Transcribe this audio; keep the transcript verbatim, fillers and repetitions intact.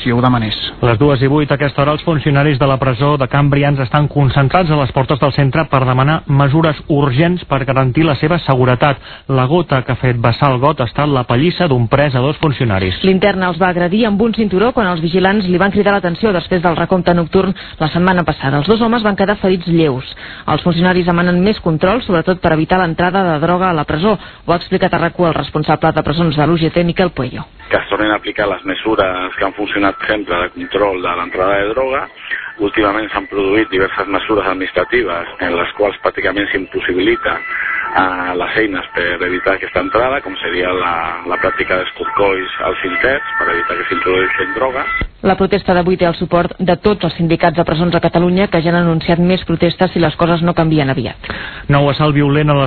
així ho demanés. Les dues i vuit a aquesta hora els funcionaris de la presó de Can Brians estan concentrats a les portes del centre per demanar mesures urgents per garantir la seva seguretat. La gota que ha fet vessar el got ha estat la pallissa d'un pres a dos funcionaris. L'interna els va agredir amb un cinturó quan els vigilants li van cridar l'atenció després del recompte nocturn la setmana passada. Els dos homes van quedar ferits lleus. Els funcionaris demanen més control, sobretot per evitar l'entrada de droga a la presó. Ho ha explicat a RAC u el responsable de presons de l'U G T, Miquel Puello. Que es tornin a aplicar les mesures que han funcionat sempre de control de l'entrada de droga. Últimament s'han produït diverses mesures administratives en les quals pràcticament s'impossibilita a les eines per evitar aquesta entrada, com seria la, la pràctica d'escorcolls als interns per evitar que s'introdueixin drogues. La protesta d'avui té el suport de tots els sindicats de presons a Catalunya, que ja han anunciat més protestes si les coses no canvien aviat. Nou assalt violent a les